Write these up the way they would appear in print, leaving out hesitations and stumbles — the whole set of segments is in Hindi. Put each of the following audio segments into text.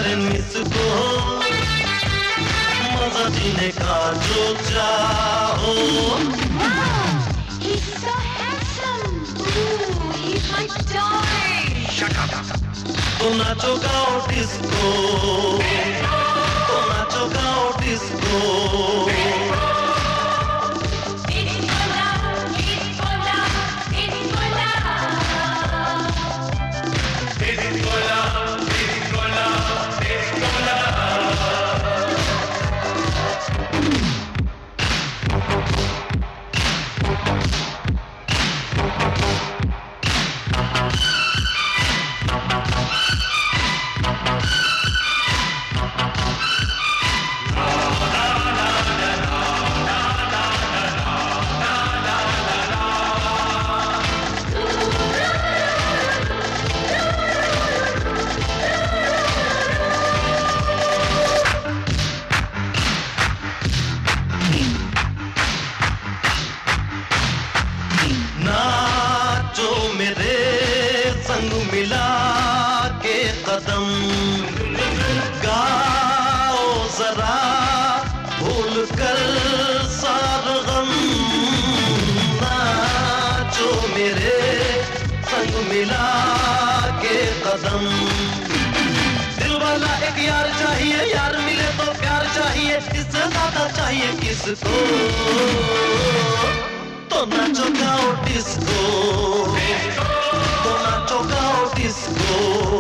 इसको मजा जीने का जो चाहो। He's so handsome. Ooh, he's my darling. Shut up. तो नाचो गाओ डिस्को, तो नाचो गाओ डिस्को। नाचो मेरे संग मिला के कदम, गाओ जरा भूल कर सारा गम। नाचो मेरे संग मिला के कदम। दिल वाला एक यार चाहिए, यार मिले तो प्यार चाहिए, इससे ज्यादा चाहिए किसको। तो नाचो गाओ डिस्को, तो नाचो गाओ डिस्को।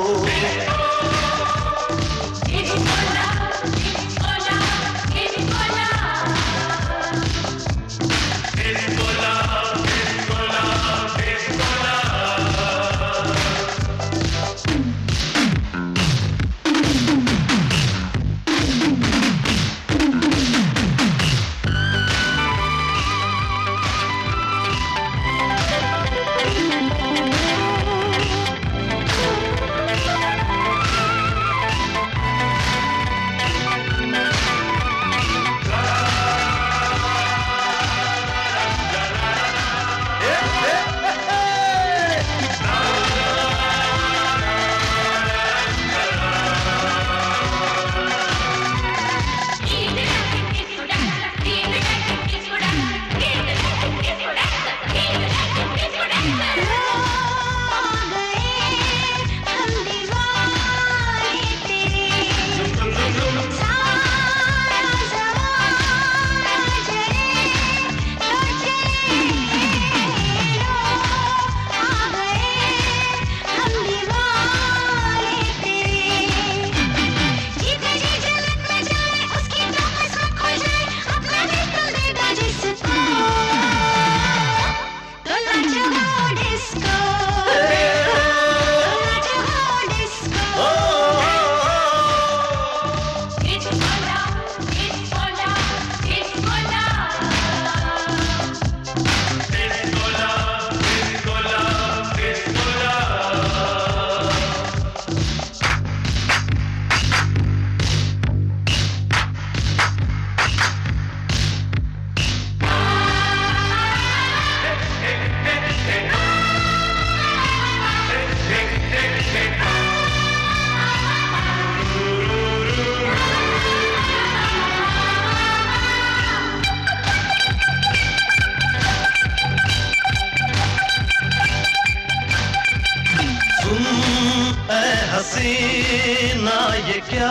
हसीना ये क्या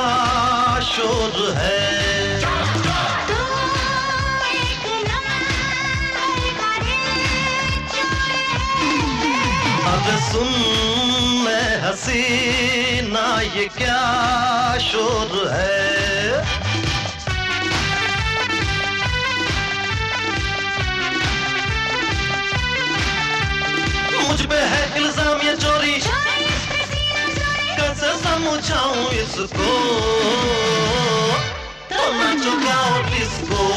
शोर है। अब सुन मैं हसीना ये क्या शोर है। मुझ पे है इल्जाम ये चोरी, कैसे समझाऊं इसको। तो नाचो गाओ डिस्को।